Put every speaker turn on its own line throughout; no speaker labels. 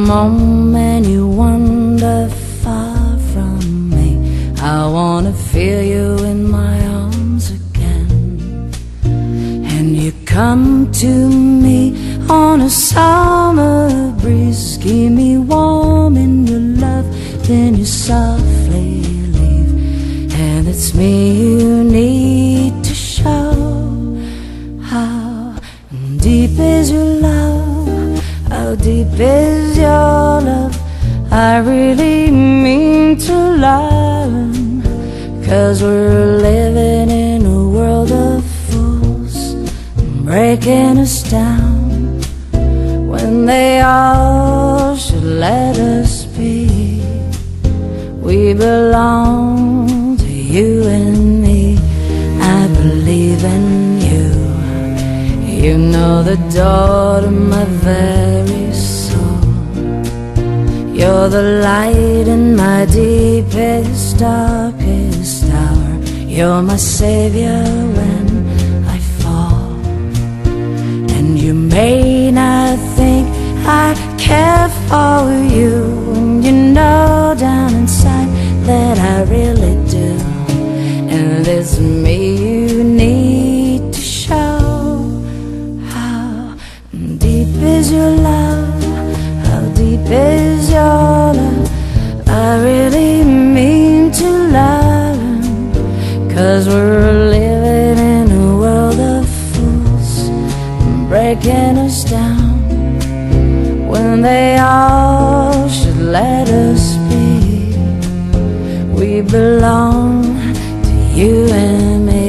moment you wander far from me, I wanna feel you in my arms again. And you come to me on a summer breeze, keep me warm in your love, then you softly leave. And it's me you need to show. How deep is your love? How deep is your love? I really mean to learn, 'cause we're living in a world of fools, breaking us down when they all should let us be. We belong to you and me. I believe in you. You know the door to my very soul. You're the light in my deepest, darkest hour. You're my savior when I fall. And you may not think I care for you, and you know down inside that I really do. And it's me you need to show. How deep is your love? How deep is your love? I really mean to learn, 'cause we're living in a world of fools, breaking us down when they all should let us be. We belong to you and me.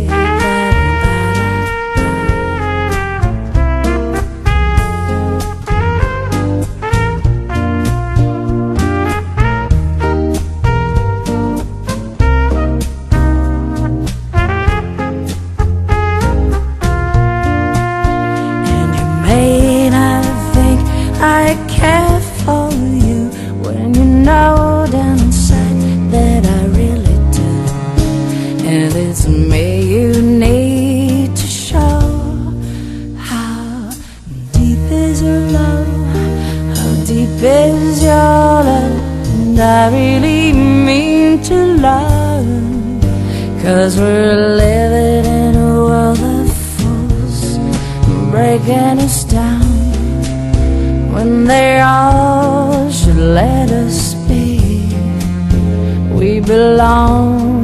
I care for you when you know down inside that I really do. And it's me you need to show. How deep is your love? How deep is your love? And I really mean to learn, 'cause we're living in a world of fools, breaking us down when they all should let us be. We belong